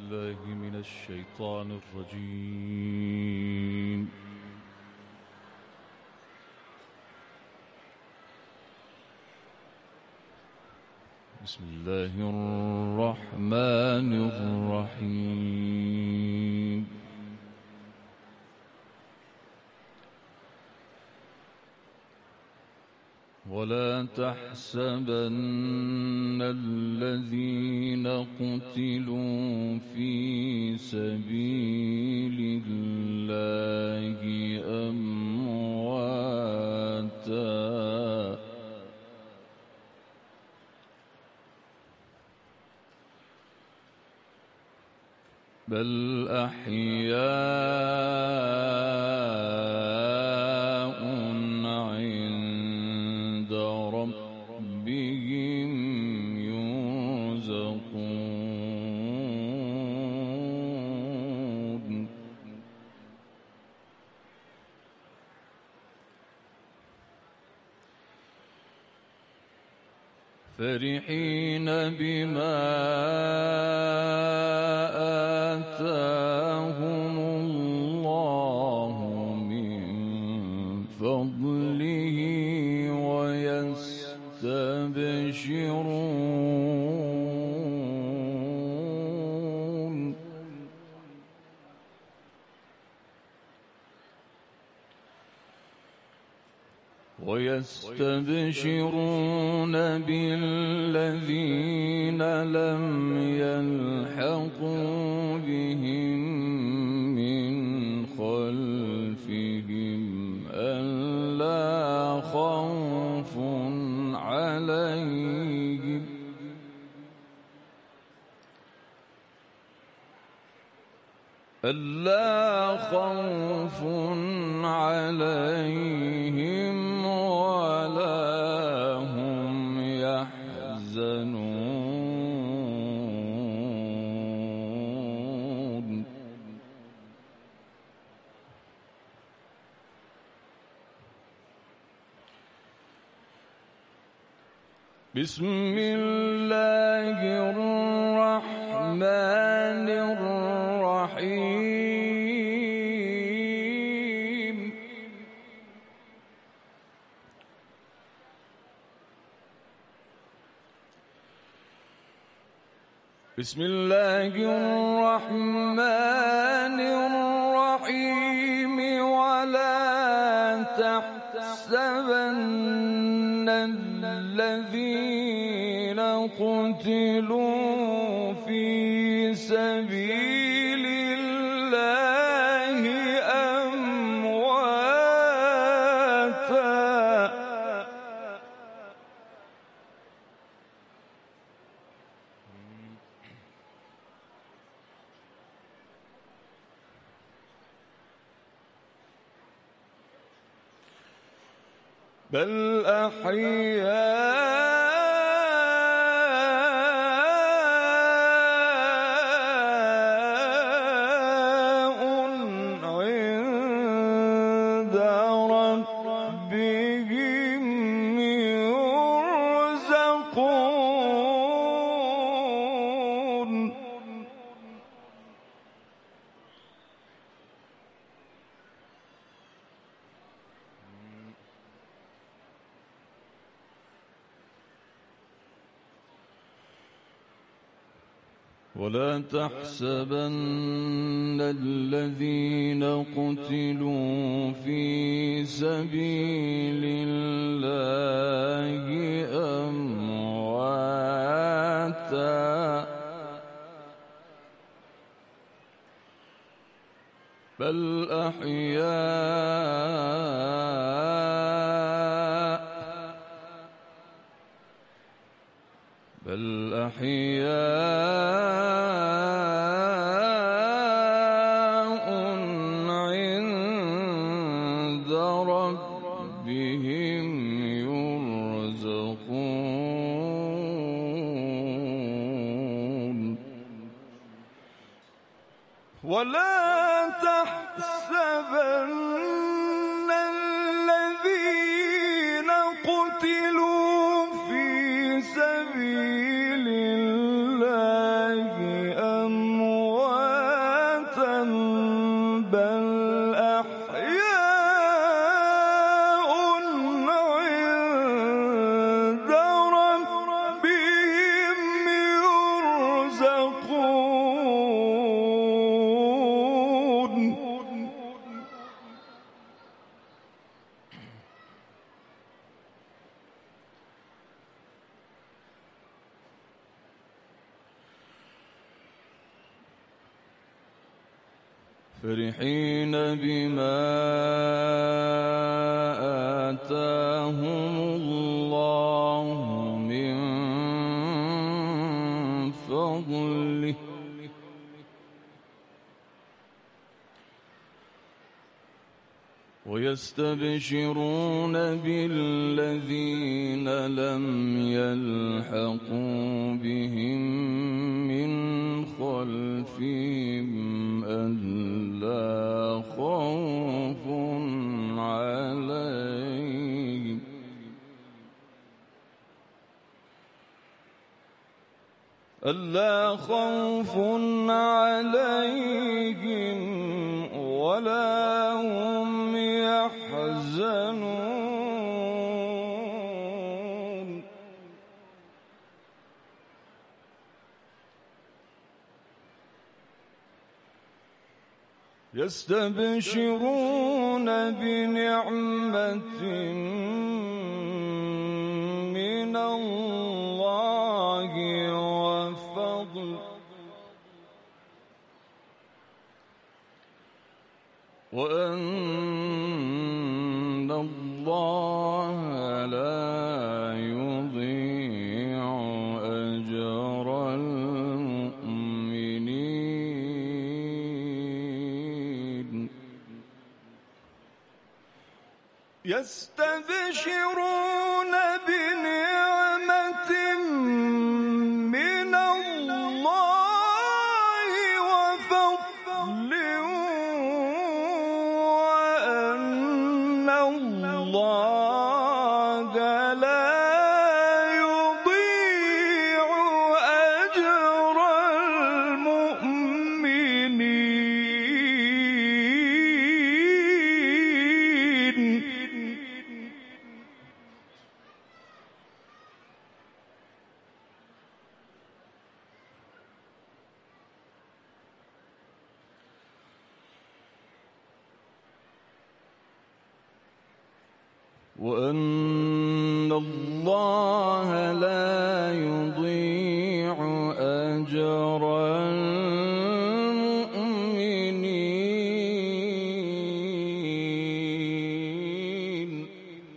بالله من الشيطان الرجيم. بسم الله الرحمن الرحيم. ولا تحسبن الذين قتلوا في سبيل الله أمواتا بل أحياء عند ربهم يرزقون فرحين بما آتاهم الله من فضله ويستبشرون بالذين لم يلحقوا بهم من خلفهم ألا خوف عليهم ولا هم يحزنون بسم الله الرحمن الرحيم بسم الله الرحمن الرحيم ولا تحسبن الذين قتلوا في سبيل الله أمواتا بل أحياء عند ربهم يرزقون ولا تحسبن الذين قتلوا في سبيل الله أمواتا بل أحياء عند ربهم يرزقون ولا تحسبن الذين قتلوا في سبيل الله أمواتا فرحين بما آتاهم الله من فضله ويستبشرون بالذين لم يلحقوا بهم من خلفهم ألا خوف عليهم ولا هم يحزنون يستبشرون بنعمة من الله وفضل وأن الله لا يضيع أجر المؤمنين يستبشرون بنعمة من الله وفضل وأن الله لا يضيع أجر المؤمنين وأن الله لا يضيع أجر المؤمنين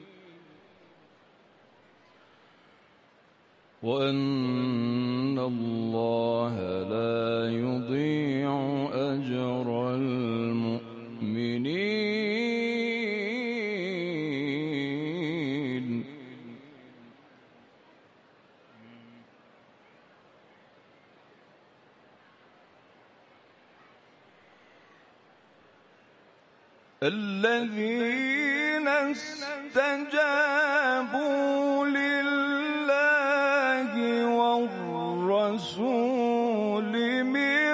وأن الله لا يضيع أجر المؤمنين الذين استجابوا لله والرسول من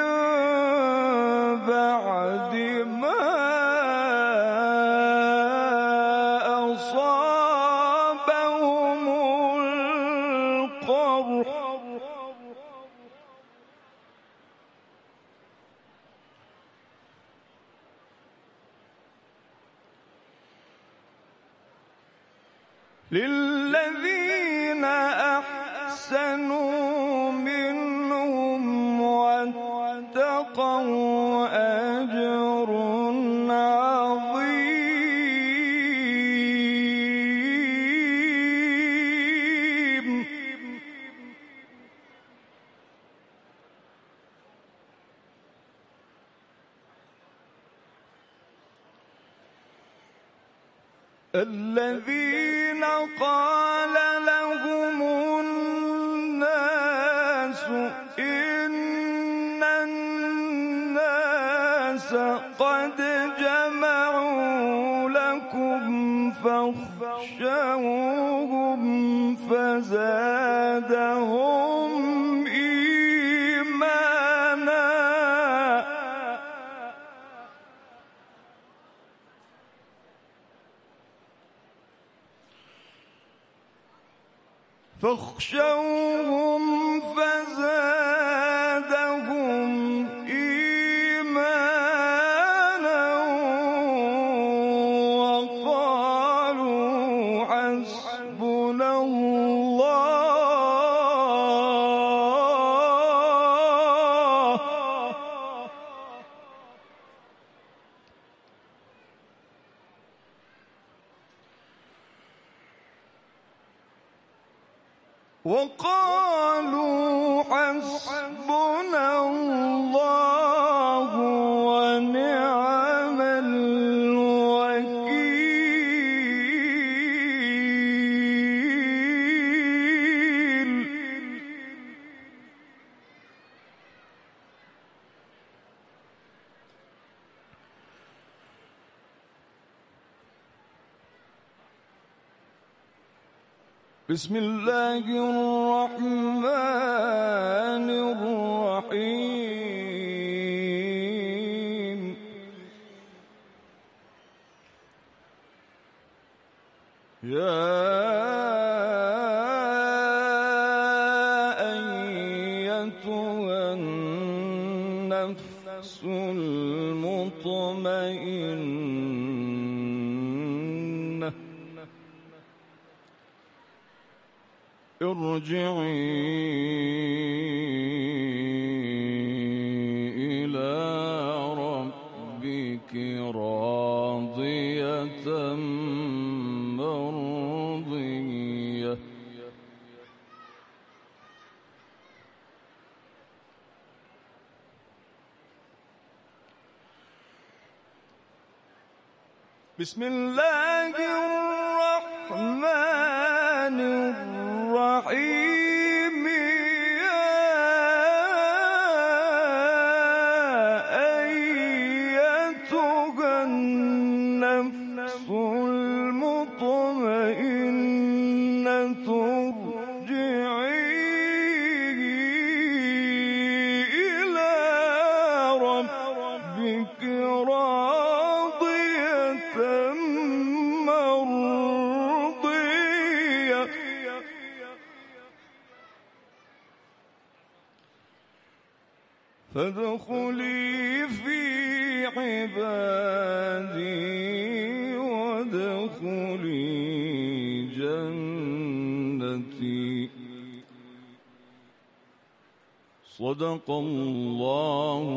بعد ما أصابهم القرح للذين أحسنوا منهم واتقوا أجر عظيم الذين قال لهم الناس إن الناس قد جمعوا لكم فاخشوهم فزادهم إيمانا وقالوا حسبنا الله وقالوا حسبنا الله ونعم الوكيل. بسم الله الرحمن الرحيم. يا أيتها النفس المطمئنة ارجعي إلى ربك راضية مرضية. بسم الله الرحمن الرحيم. يا أيتها النفس المطمئنة ارجعي إلى ربك راضية مرضية. فادخلي في عبادي وادخلي جنتي. صدق الله